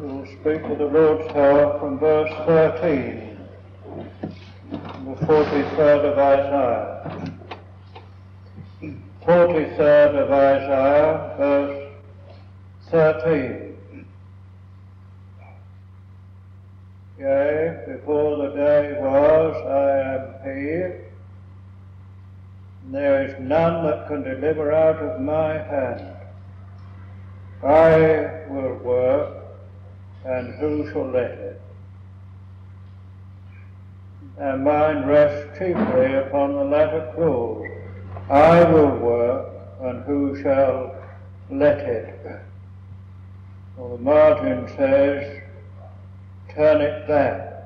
We'll speak of the Lord's help from verse 13, the 43rd of Isaiah. 43rd of Isaiah, verse 13. Yea, before the day was, I am He, and there is none that can deliver out of my hand. I will work, and who shall let it? And mine rests chiefly upon the latter clause. I will work, and who shall let it? Well, the margin says, turn it back.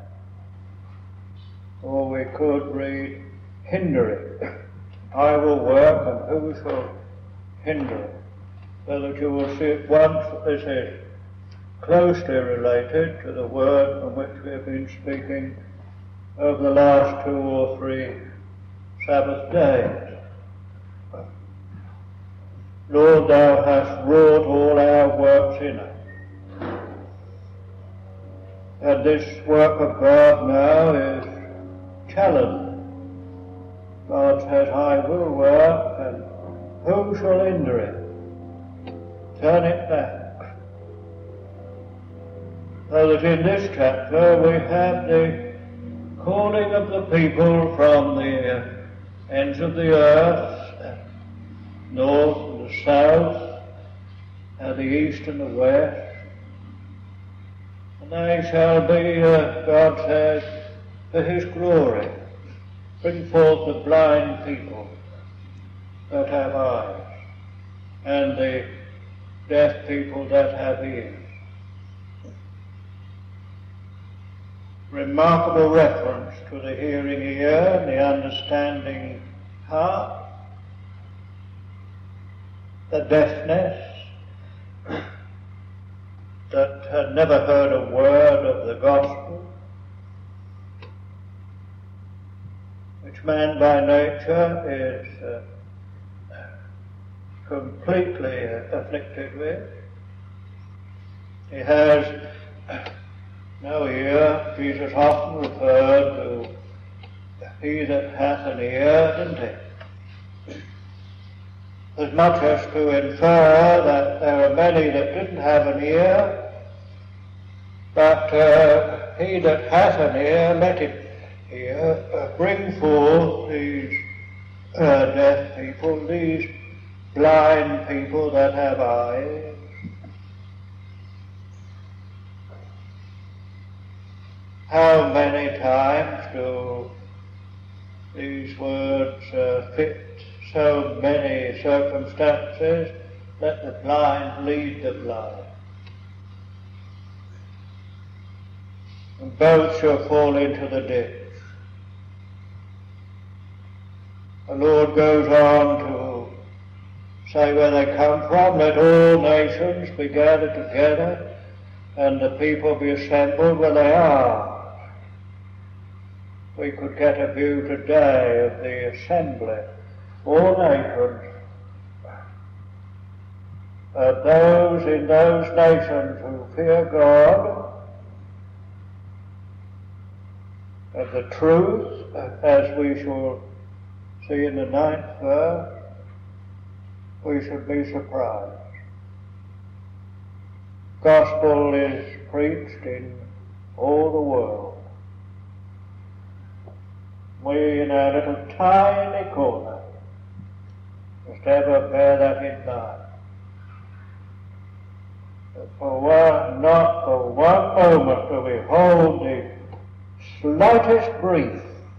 Or we could read, hinder it. I will work, and who shall hinder it? So that you will see at once that this is closely related to the word from which we have been speaking over the last 2 or 3 Sabbath days. Lord, thou hast wrought all our works in us. And this work of God now is challenged. God says, I will work, and who shall hinder it? Turn it back. So that in this chapter we have the calling of the people from the ends of the earth, north and the south, the east and the west. And they shall be, God says, for His glory. Bring forth the blind people that have eyes, and the deaf people that have ears. Remarkable reference to the hearing ear and the understanding heart, the deafness that had never heard a word of the gospel, which man by nature is completely afflicted with. He has no ear. Jesus often referred to he that hath an ear, didn't he? As much as to infer that there are many that didn't have an ear, but he that hath an ear, let him hear. Bring forth these deaf people, these blind people that have eyes. How many times do these words fit so many circumstances? Let the blind lead the blind. And both shall fall into the ditch. The Lord goes on to say where they come from. Let all nations be gathered together, and the people be assembled where they are. We could get a view today of the assembly, all nations, those in those nations who fear God, of the truth, as we shall see in the 9th verse. We should be surprised. Gospel is preached in all the world. We in our little tiny corner must ever bear that in mind. That not for one moment do we hold the slightest grief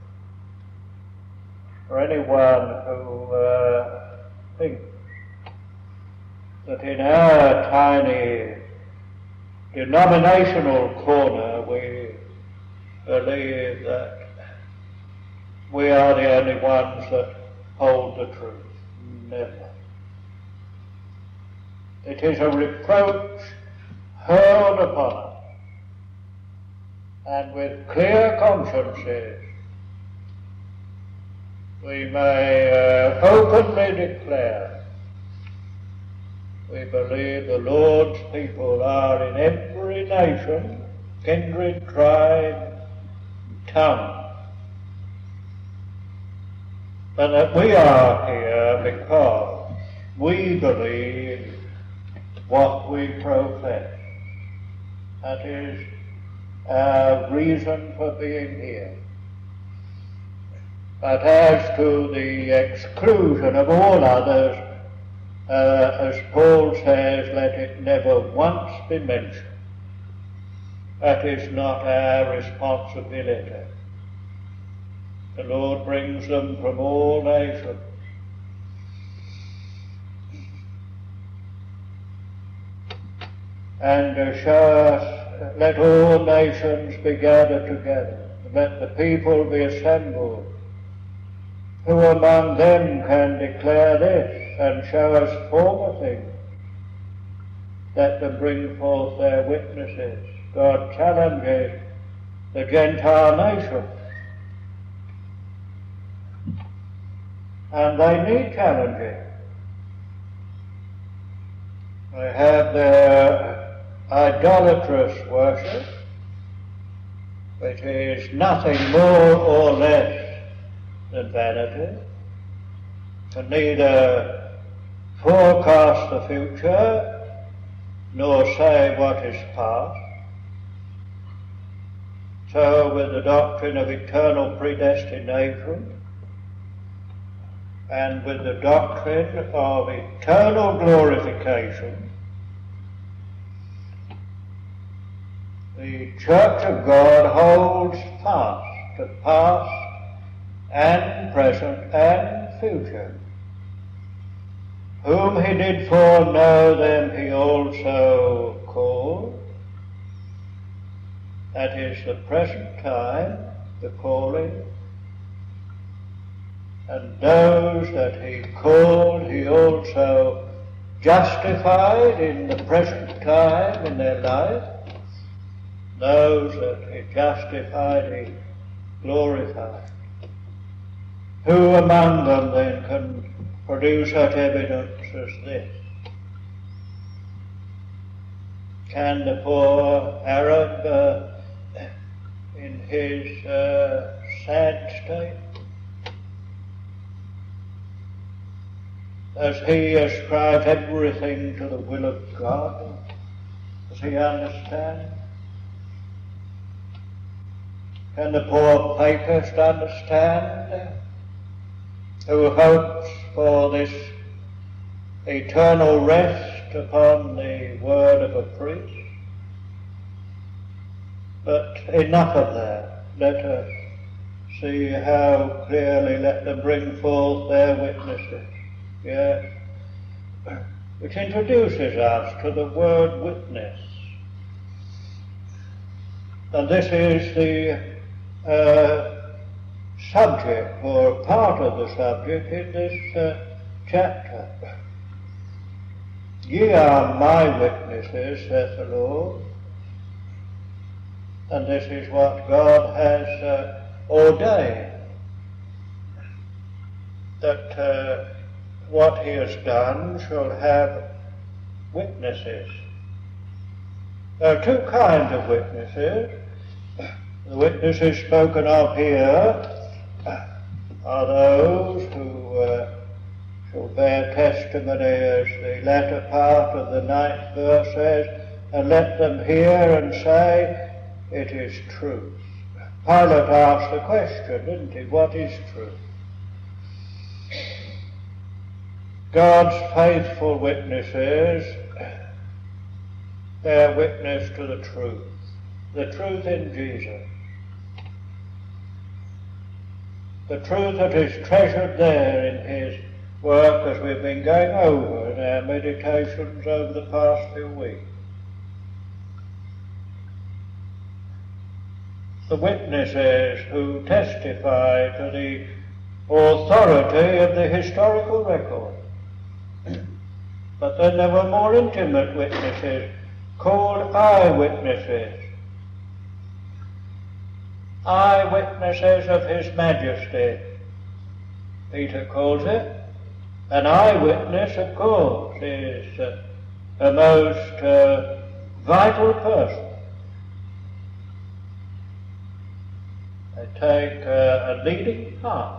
for anyone who thinks that in our tiny denominational corner we believe that we are the only ones that hold the truth. Never. It is a reproach hurled upon us, and with clear consciences we may openly declare we believe the Lord's people are in every nation, kindred, tribe, tongue. But that we are here because we believe what we profess. That is our reason for being here. But as to the exclusion of all others, as Paul says, let it never once be mentioned. That is not our responsibility. The Lord brings them from all nations. And to show us, let all nations be gathered together. Let the people be assembled. Who among them can declare this and show us former things? Let them bring forth their witnesses. God challenges the Gentile nations. And they need challenging. They have their idolatrous worship, which is nothing more or less than vanity, can neither forecast the future nor say what is past. So with the doctrine of eternal predestination and with the doctrine of eternal glorification, the Church of God holds fast to past and present and future. Whom he did foreknow, them he also called. That is the present time, the calling. And those that he called, he also justified in the present time in their life. Those that he justified, he glorified. Who among them then can produce such evidence as this? Can the poor Arab in his sad state, does he ascribe everything to the will of God? Does he understand? Can the poor papist understand, who hopes for this eternal rest upon the word of a priest? But enough of that. Let us see how clearly, let them bring forth their witnesses. Yes, which introduces us to the word witness. And this is the subject, or part of the subject in this chapter. Ye are my witnesses, saith the Lord. And this is what God has ordained, that what he has done shall have witnesses. There are two kinds of witnesses. The witnesses spoken of here are those who shall bear testimony, as the latter part of the 9th verse says, and let them hear and say, it is truth. Pilate asked the question, didn't he? What is truth? God's faithful witnesses bear witness to the truth in Jesus. The truth that is treasured there in his work, as we've been going over in our meditations over the past few weeks. The witnesses who testify to the authority of the historical record. But then there were more intimate witnesses called eyewitnesses. Eyewitnesses of his majesty, Peter calls it. An eyewitness, of course, is a most vital person. take a leading part.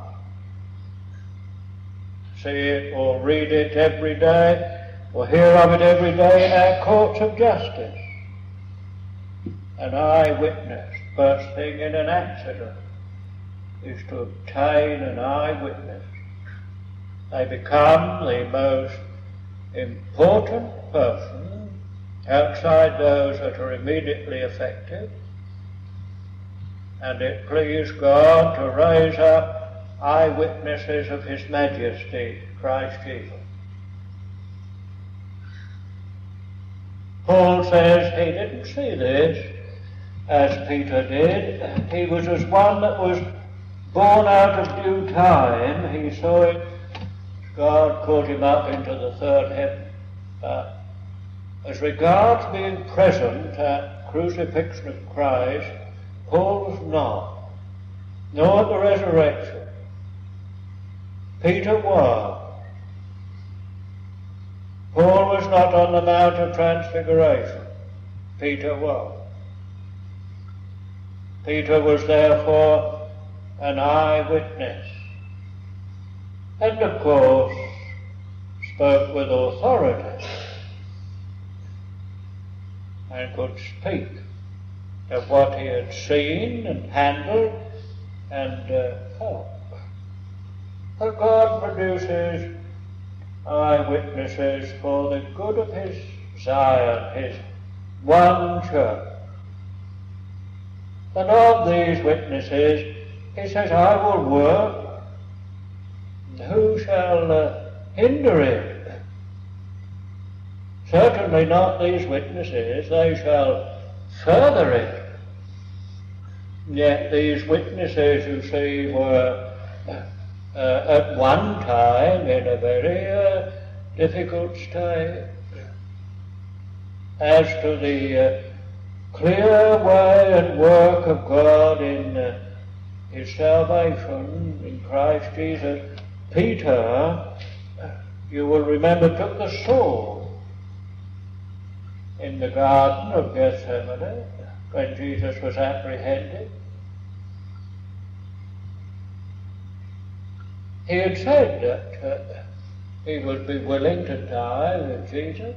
See it or read it every day, or hear of it every day in our courts of justice. An eyewitness, first thing in an accident, is to obtain an eyewitness. They become the most important person outside those that are immediately affected, and it pleased God to raise up eyewitnesses of His Majesty, Christ Jesus. Paul says he didn't see this as Peter did. He was as one that was born out of due time. He saw it. God caught him up into the third heaven. But as regards being present at crucifixion of Christ, Paul was not, nor at the resurrection. Peter was. Paul was not on the Mount of Transfiguration. Peter was. Peter was therefore an eyewitness, and of course spoke with authority and could speak of what he had seen and handled and felt. But God produces eyewitnesses for the good of His Zion, His one church. And of these witnesses, He says, I will work, and who shall hinder it? Certainly not these witnesses, they shall further it. Yet these witnesses, you see, were at one time in a very difficult state. As to the clear way and work of God in His salvation in Christ Jesus, Peter, you will remember, took the sword in the Garden of Gethsemane when Jesus was apprehended. He had said that he would be willing to die with Jesus.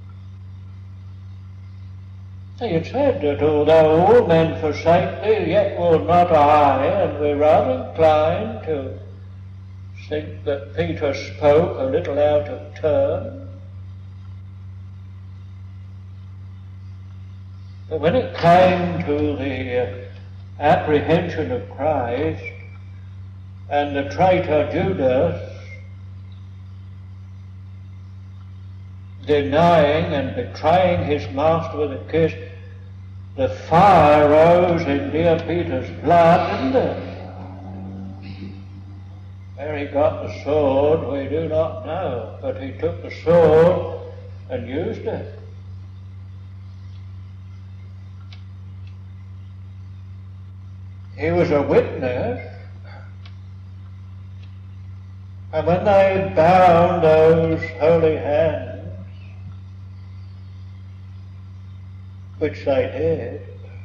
He had said that although all men forsake thee, yet will not I, and we're rather inclined to think that Peter spoke a little out of turn. But when it came to the apprehension of Christ, and the traitor Judas denying and betraying his master with a kiss, the fire rose in dear Peter's blood, didn't it? Where he got the sword, we do not know, but he took the sword and used it. He was a witness. And when they bound those holy hands, which they did,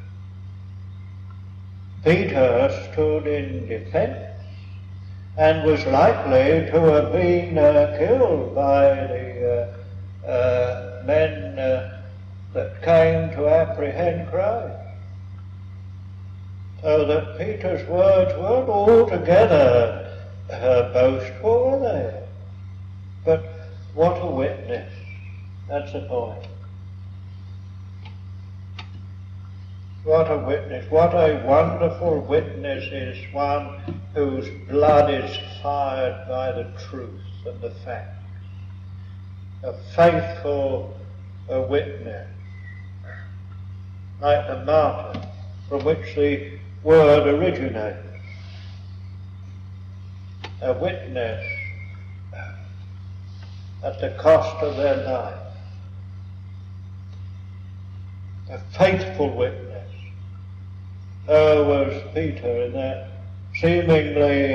Peter stood in defense and was likely to have been killed by the men that came to apprehend Christ. So that Peter's words weren't altogether boastful, were they? But what a witness. That's the point. What a witness. What a wonderful witness is one whose blood is fired by the truth and the facts. A faithful witness, like the martyr from which the word originates. A witness at the cost of their life. A faithful witness. So was Peter in that seemingly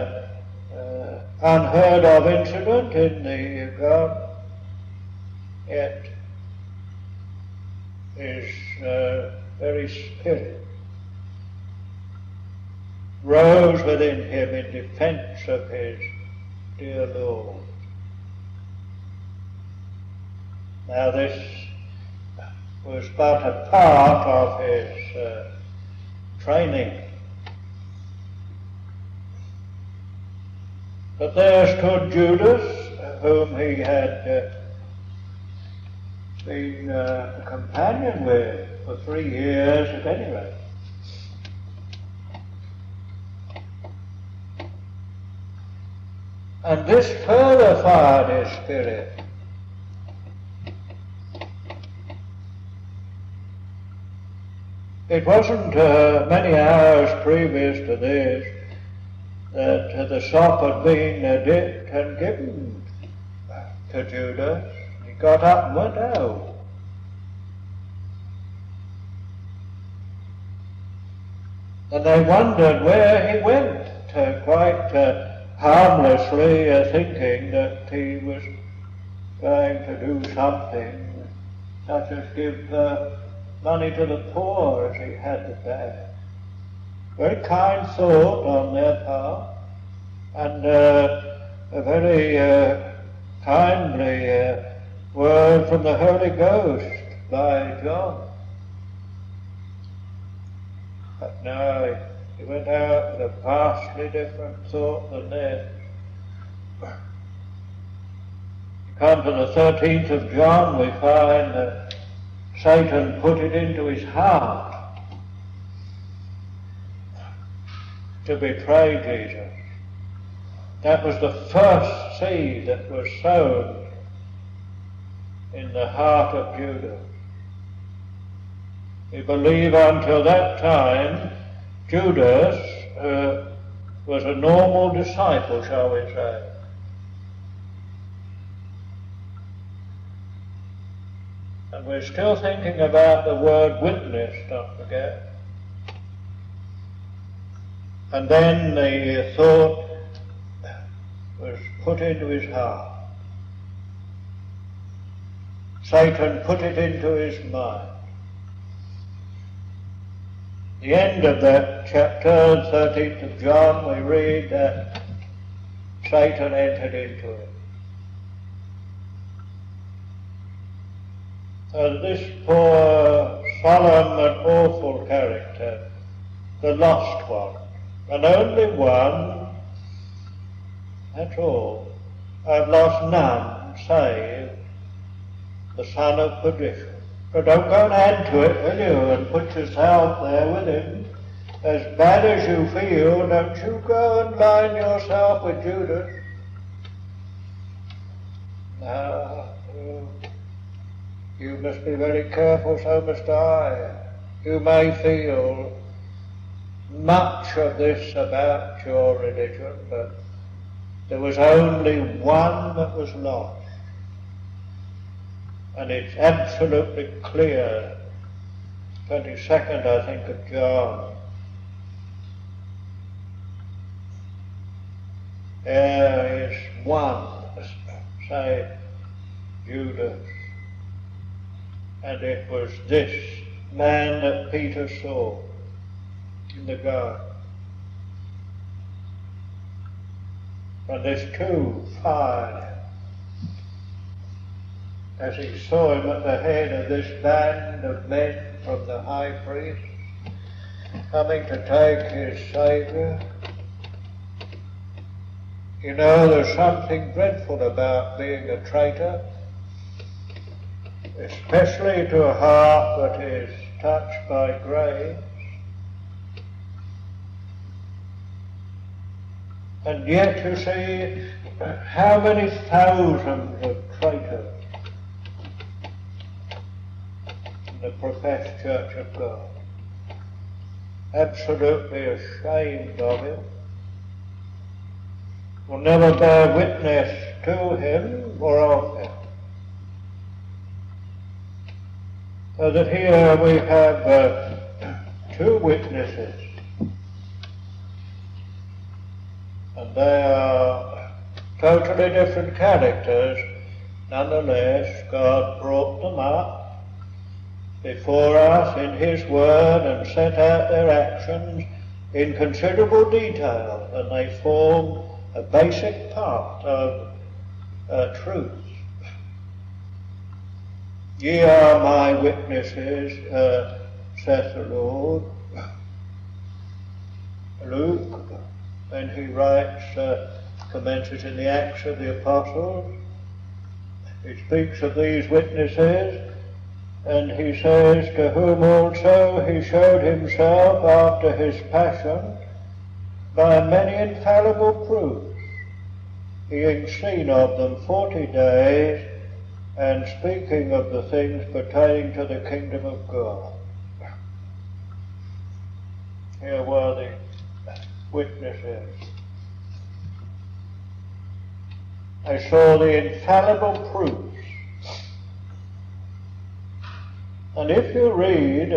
unheard of incident in the garden, yet his very spirit rose within him in defense of his dear Lord. Now this was but a part of his training. But there stood Judas, whom he had been a companion with for 3 years at any rate. And this further fired his spirit. It wasn't many hours previous to this that the sop had been dipped and given to Judas. He got up and went out. And they wondered where he went, quite harmlessly thinking that he was going to do something, such as give money to the poor as he had the bad. Very kind thought on their part, and a very kindly word from the Holy Ghost by John. But no, he went out with a vastly different thought than this. You come to the 13th of John, we find that Satan put it into his heart to betray Jesus. That was the first seed that was sown in the heart of Judas. We believe until that time Judas was a normal disciple, shall we say. And we're still thinking about the word witness, don't forget. And then the thought was put into his heart. Satan put it into his mind. The end of that chapter, 13th of John, we read that Satan entered into it. This poor, solemn and awful character, the lost one, and only one, that's all. I've lost none save the son of perdition. But don't go and add to it, will you, and put yourself there with him. As bad as you feel, don't you go and line yourself with Judas. No, you must be very careful, so must I. You may feel much of this about your religion, but there was only one that was lost. And it's absolutely clear, 22nd, I think, of John. There is one, say, Judas. And it was this man that Peter saw in the garden. And this too fired him. As he saw him at the head of this band of men from the high priest, coming to take his Saviour. You know, there's something dreadful about being a traitor, especially to a heart that is touched by grace. And yet, you see, how many thousands of traitors in the professed Church of God, absolutely ashamed of him, will never bear witness to him or of him. So that here we have two witnesses, and they are totally different characters. Nonetheless, God brought them up before us in His Word and set out their actions in considerable detail, and they form a basic part of truth. Ye are my witnesses, saith the Lord. Luke, when he writes, commences in the Acts of the Apostles, he speaks of these witnesses, and he says, to whom also he showed himself after his passion by many infallible proofs, being seen of them 40 days, and speaking of the things pertaining to the kingdom of God. Here were the witnesses. They saw the infallible proofs. And if you read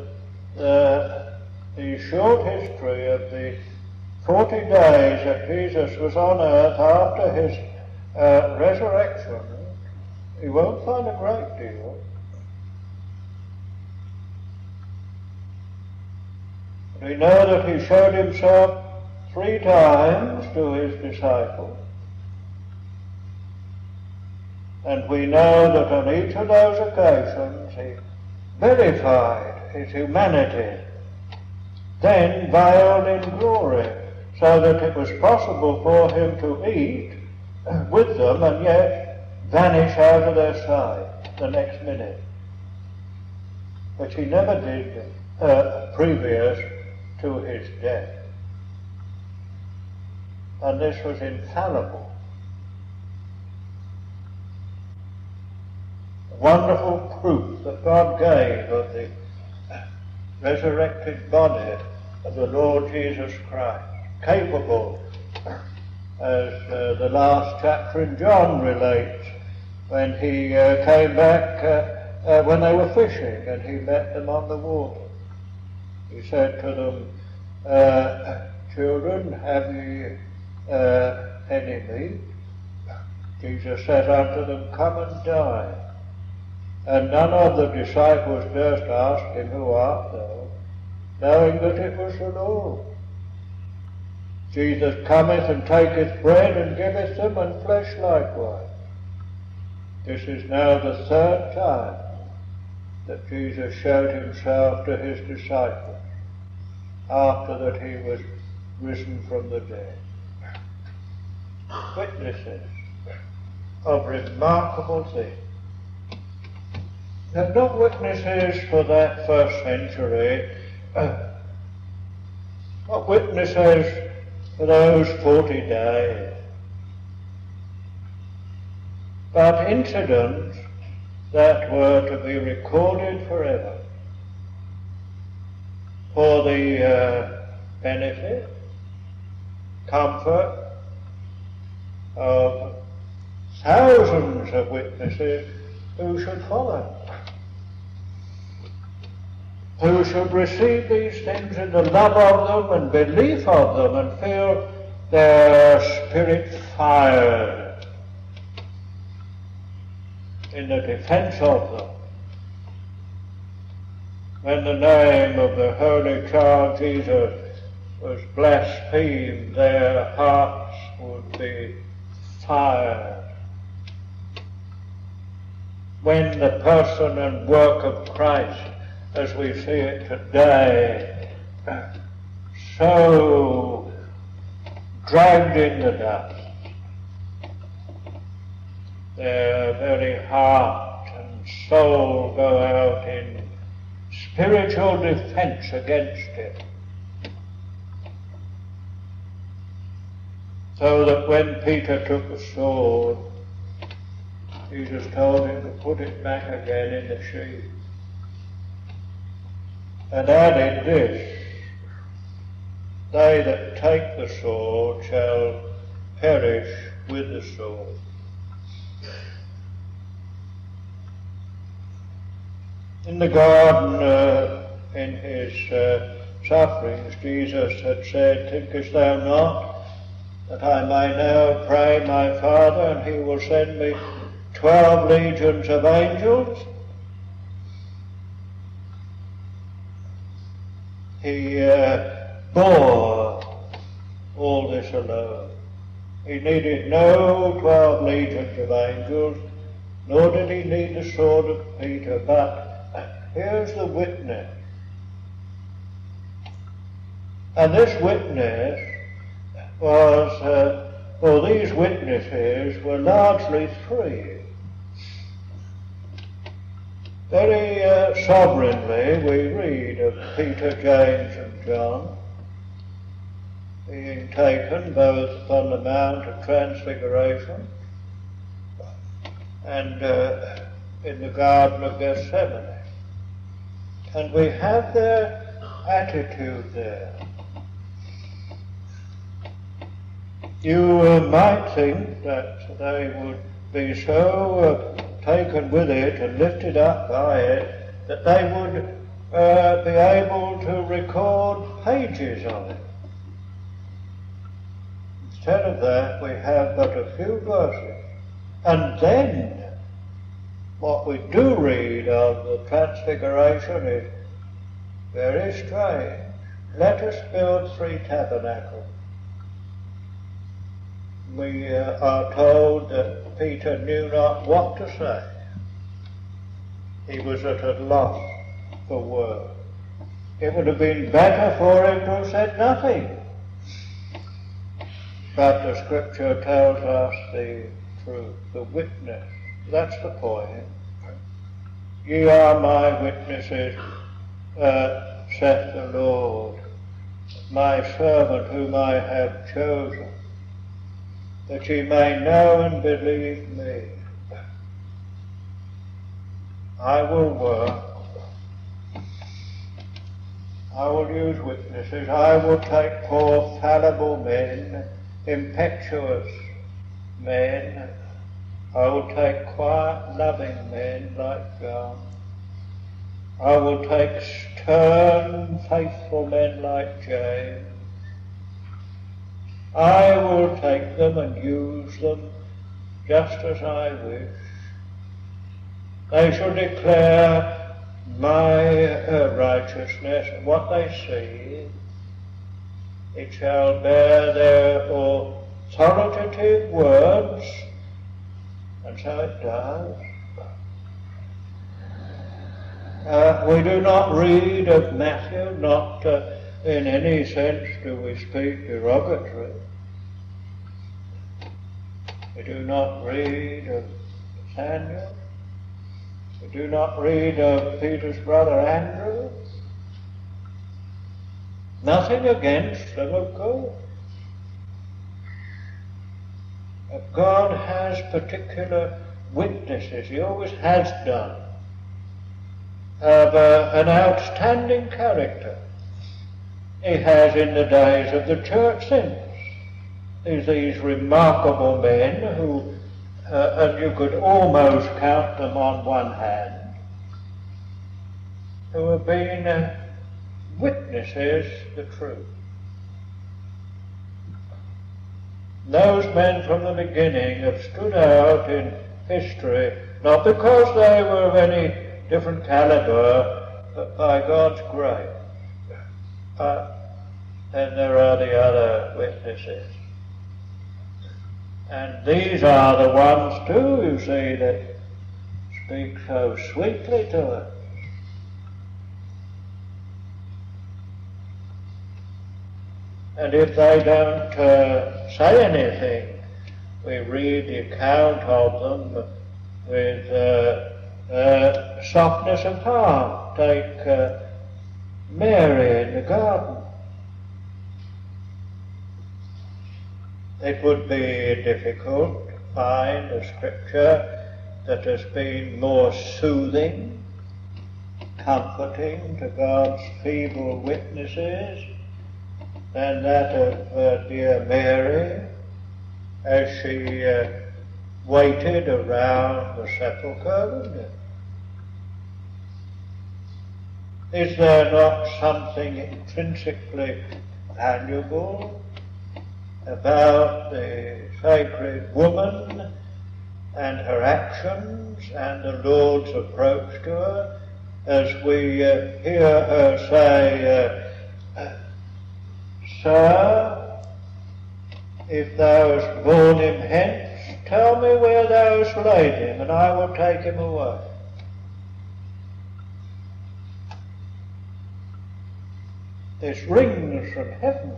the short history of the 40 days that Jesus was on earth after his resurrection, you won't find a great deal. We know that he showed himself 3 times to his disciples. And we know that on each of those occasions he verified his humanity, then veiled in glory, so that it was possible for him to eat with them and yet vanish out of their sight the next minute, which he never did previous to his death. And this was infallible. Wonderful proof that God gave of the resurrected body of the Lord Jesus Christ, capable, as the last chapter in John relates, when he came back when they were fishing and he met them on the water. He said to them, children, have ye any meat? Jesus said unto them, come and dine. And none of the disciples durst ask him, who art thou? Knowing that it was the Lord. Jesus cometh and taketh bread and giveth them, and flesh likewise. This is now the 3rd time that Jesus showed himself to his disciples after that he was risen from the dead. Witnesses of remarkable things. They're not witnesses for that first century, not witnesses for those 40 days, but incidents that were to be recorded forever for the benefit, comfort of thousands of witnesses who should follow, who should receive these things in the love of them and belief of them and feel their spirit fired in the defense of them. When the name of the Holy Child Jesus was blasphemed, their hearts would be fired. When the person and work of Christ, as we see it today, so dragged in the dust, their very heart and soul go out in spiritual defense against it. So that when Peter took the sword, Jesus told him to put it back again in the sheath, and added this, they that take the sword shall perish with the sword. In the garden, in his sufferings, Jesus had said, thinkest thou not that I may now pray my Father, and he will send me 12 legions of angels? He bore all this alone. He needed no 12 legions of angels, nor did he need the sword of Peter, but here's the witness. And this witness was, these witnesses were largely three. Very sovereignly we read of Peter, James and John being taken both upon the Mount of Transfiguration and in the Garden of Gethsemane. And we have their attitude there. You might think that they would be so taken with it and lifted up by it that they would be able to record pages on it. Instead of that, we have but a few verses. And then, what we do read of the Transfiguration is very strange. Let us build 3 tabernacles. We are told that Peter knew not what to say. He was at a loss for words. It would have been better for him to have said nothing. But the Scripture tells us the truth, the witness. That's the point. Ye are my witnesses, saith the Lord, my servant whom I have chosen, that ye may know and believe me. I will work. I will use witnesses. I will take poor fallible men, impetuous men. I will take quiet, loving men like John. I will take stern, faithful men like James. I will take them and use them just as I wish. They shall declare my righteousness, and what they see, it shall bear their authoritative words, and so it does. We do not read of Matthew, not in any sense do we speak derogatory. We do not read of Samuel. We do not read of Peter's brother Andrew. Nothing against them, of course. But God has particular witnesses, he always has done, of an outstanding character. He has in the days of the church since. These remarkable men who, and you could almost count them on one hand, who have been witnesses to the truth. Those men from the beginning have stood out in history, not because they were of any different caliber, but by God's grace. Then there are the other witnesses. And these are the ones too, you see, that speak so sweetly to us. And if they don't say anything, we read the account of them with softness of heart. Take Mary in the garden. It would be difficult to find a scripture that has been more soothing, comforting to God's feeble witnesses than that of dear Mary as she waited around the sepulchre. Is there not something intrinsically valuable about the sacred woman and her actions and the Lord's approach to her, as we hear her say, Sir, if thou hast borne him hence, tell me where thou hast laid him, and I will take him away. This rings from heaven.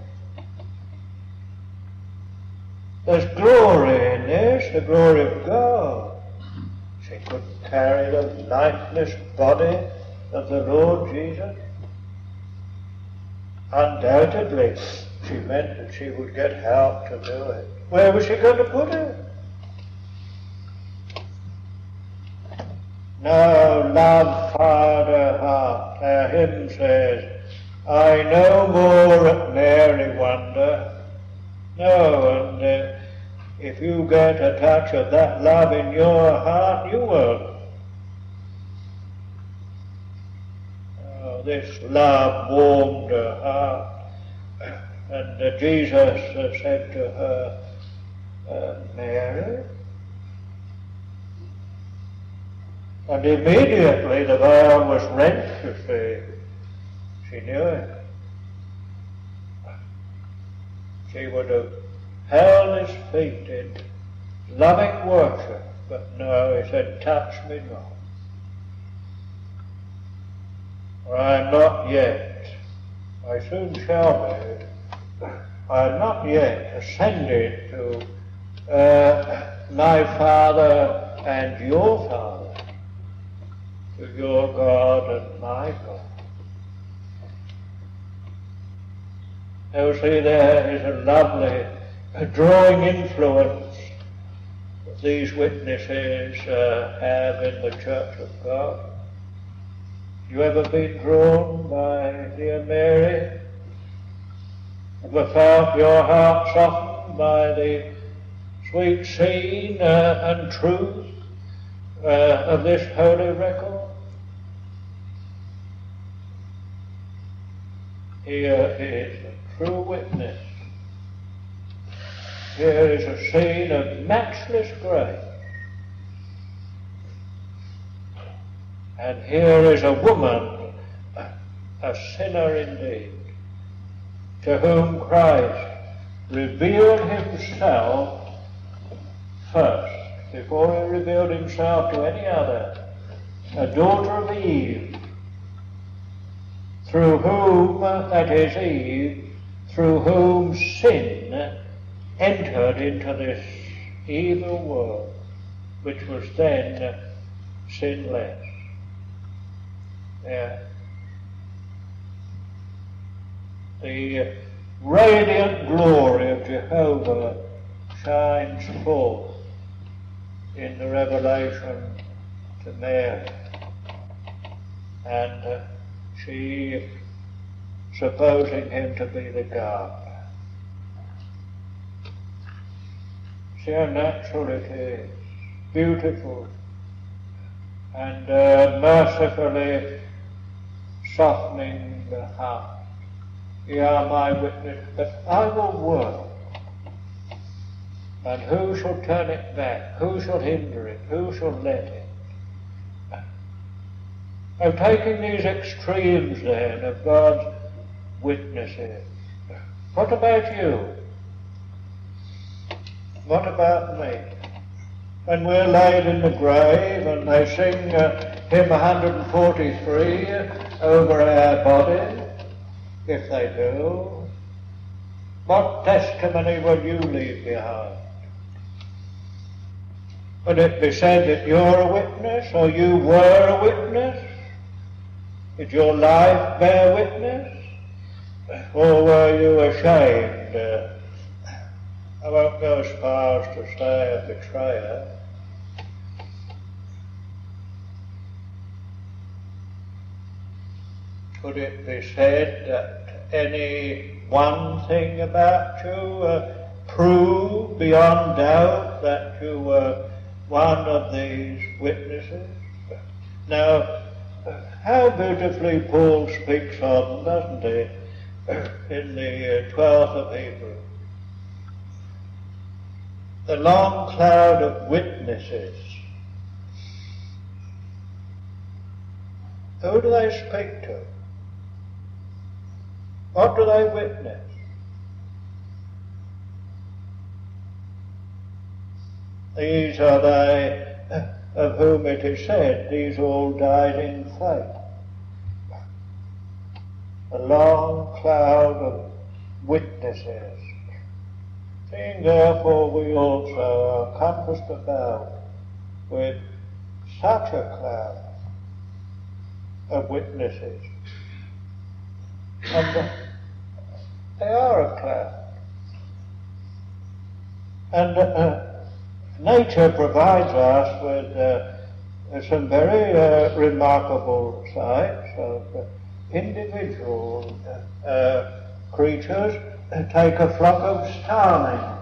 There's glory in this, the glory of God. She couldn't carry the lifeless body of the Lord Jesus. Undoubtedly, she meant that she would get help to do it. Where was she going to put it? No, love fired her heart. Our hymn says, I no more at Mary wonder. No, and if you get a touch of that love in your heart, you will. Oh, this love warmed her heart. And Jesus said to her, Mary. And immediately the veil was rent, you see. She knew it. She would have held his feet in loving worship, but no, he said, touch me not. For I am not yet, I soon shall be, I am not yet ascended to my Father and your Father, to your God and my God. You see, there is a lovely drawing influence that these witnesses have in the Church of God. You ever been drawn by dear Mary? Ever felt your heart softened by the sweet scene and truth of this holy record? Here is a true witness. Here is a scene of matchless grace. And here is a woman, a sinner indeed, to whom Christ revealed himself first, before he revealed himself to any other, a daughter of Eve, through whom, that is Eve, through whom sin entered into this evil world, which was then sinless. The radiant glory of Jehovah shines forth in the revelation to Mary, and she, supposing him to be the gardener. See how natural it is, beautiful, and mercifully softening the heart. You are my witness, but I will work. And who shall turn it back? Who shall hinder it? Who shall let it? I'm taking these extremes then of God's witnesses. What about you? What about me? When we're laid in the grave and they sing hymn 143 over our body, if they do, what testimony will you leave behind? Would it be said that you're a witness, or you were a witness? Did your life bear witness? Or were you ashamed? I won't go as far as to say a betrayer. Could it be said that any one thing about you proved beyond doubt that you were one of these witnesses? Now, how beautifully Paul speaks of them, doesn't he, in the 12th of Hebrews. The long cloud of witnesses. Who do they speak to? What do they witness? These are they of whom it is said, these all died in faith. A long cloud of witnesses. Seeing therefore we also are compassed about with such a cloud of witnesses. And they are a cloud. And nature provides us with some very remarkable sights of individual creatures. Take a flock of starlings.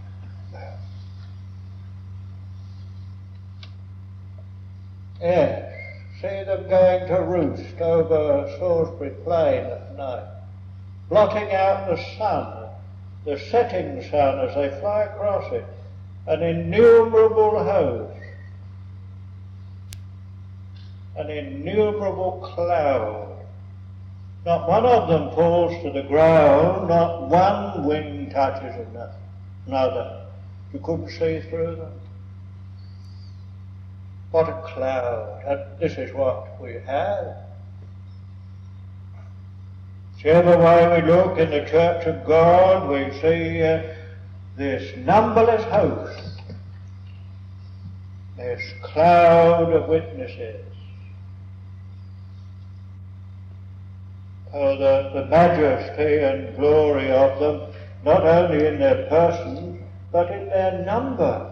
Yes, see them going to roost over Salisbury Plain at night, blotting out the sun, the setting sun as they fly across it, an innumerable host, an innumerable cloud. Not one of them falls to the ground, not one wing touches another. You couldn't see through them. What a cloud. And this is what we have. Whichever way we look in the Church of God, we see this numberless host, this cloud of witnesses. Oh, the majesty and glory of them, not only in their persons, but in their number.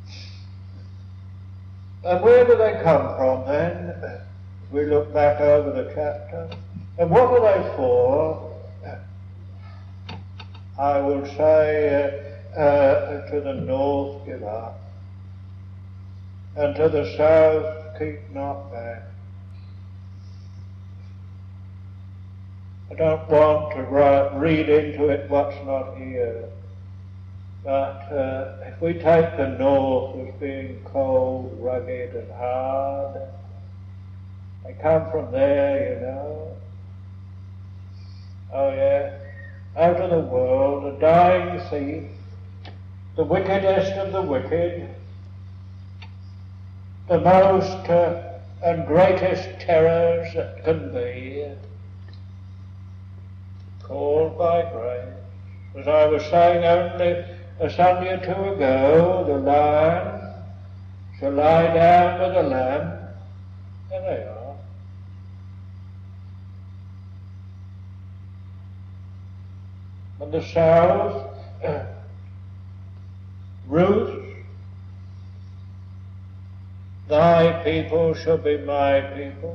And where do they come from then? We look back over the chapter. And what are they for? I will say to the north, give up, and to the south, keep not back. I don't want to read into it what's not here, but if we take the north as being cold, rugged and hard, they come from there, you know. Oh yeah, out of the world, a dying thief, the wickedest of the wicked, the most and greatest terrors that can be, called by grace. As I was saying only a Sunday or two ago, the lion shall lie down with the lamb. There they are. And the south, Ruth, thy people shall be my people.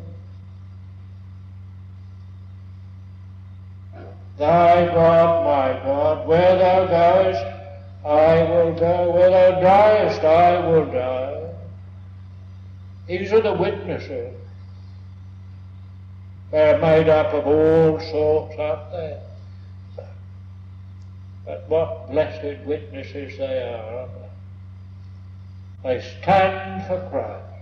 Thy God, my God, where thou goest, I will go. Where thou diest, I will die. These are the witnesses. They're made up of all sorts up there. But what blessed witnesses they are, aren't they? They stand for Christ.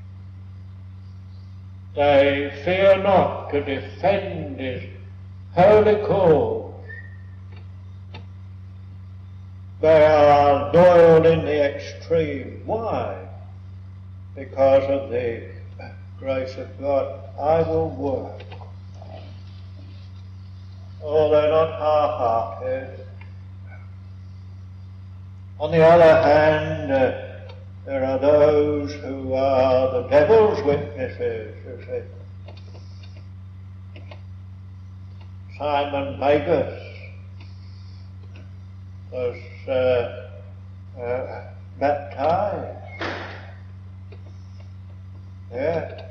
They fear not to defend his holy cause. They are loyal in the extreme. Why? Because of the grace of God. I will work. Oh, they're not half-hearted. On the other hand, there are those who are the devil's witnesses, you see. Simon Magus was baptized. Yeah.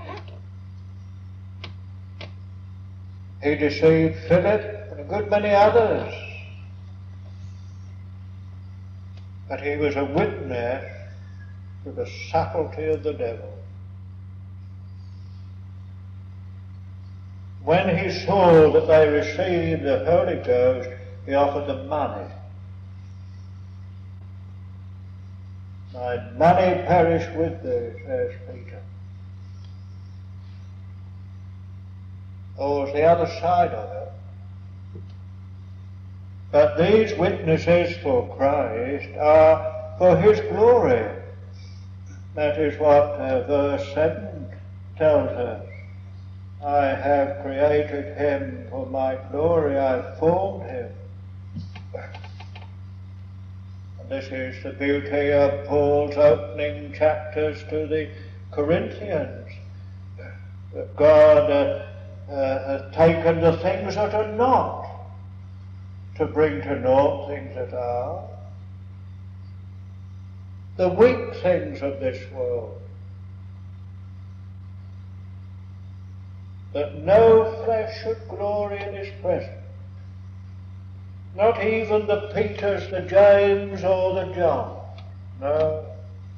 He deceived Philip and a good many others. But he was a witness to the subtlety of the devil. When he saw that they received the Holy Ghost, he offered them money. My money perish with thee, says Peter. Oh, it's the other side of it. But these witnesses for Christ are for his glory. That is what verse 7 tells us. I have created him for my glory, I have formed him. And this is the beauty of Paul's opening chapters to the Corinthians. That God has taken the things that are not to bring to naught things that are. The weak things of this world, that no flesh should glory in his presence, not even the Peters, the James, or the John. No.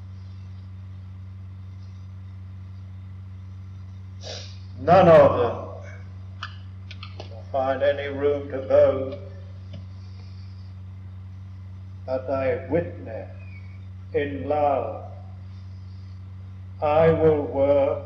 None of them find any room to boast, but they witness in love. I will work.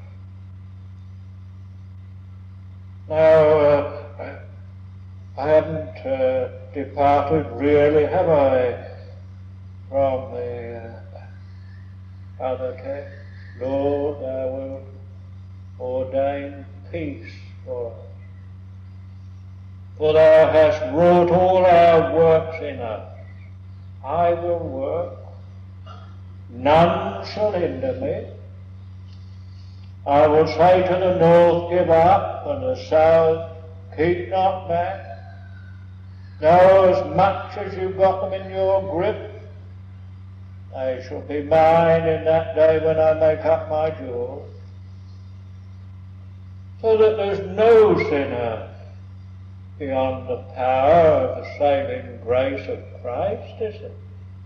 Now, I haven't departed really, have I, from the other text? Lord, thou wilt ordain peace for us. For thou hast wrought all our works in us. I will work. None shall hinder me. I will say to the north, give up, and the south, keep not back. Now, as much as you've got them in your grip, they shall be mine in that day when I make up my jewels. So that there's no sinner beyond the power of the saving grace of Christ, is it?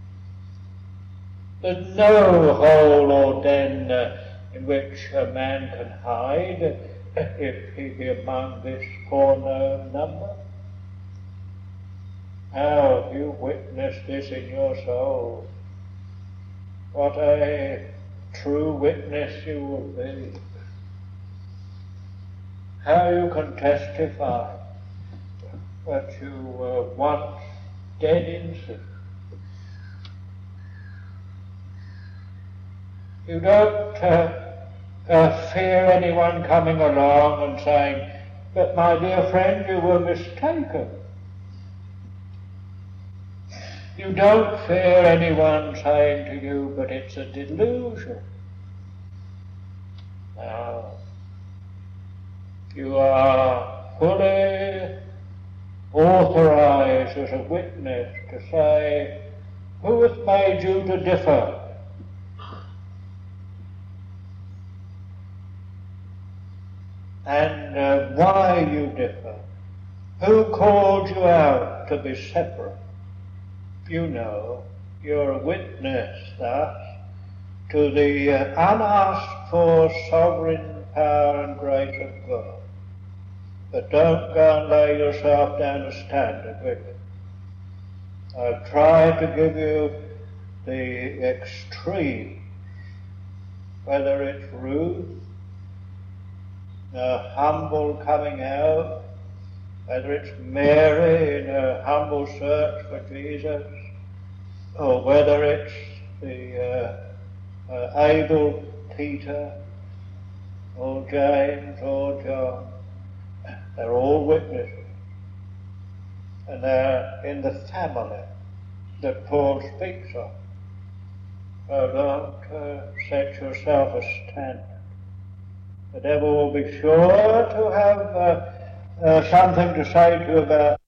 There's no hole or den in which a man can hide if he be among this foreknown number. How have you witnessed this in your soul? What a true witness you will be. How you can testify that you were once dead in sin. You don't fear anyone coming along and saying, but my dear friend, you were mistaken. You don't fear anyone saying to you, but it's a delusion. No. You are fully authorized as a witness to say, who has made you to differ? And why you differ? Who called you out to be separate? You know, you're a witness thus to the unasked for sovereign power and grace of God. But don't go and lay yourself down a standard with it. I've tried to give you the extreme, whether it's Ruth, humble coming out, whether it's Mary in her humble search for Jesus, or whether it's the able Peter, or James, or John. They're all witnesses. And they're in the family that Paul speaks of. So don't set yourself a standard. The devil will be sure to have something to say to you about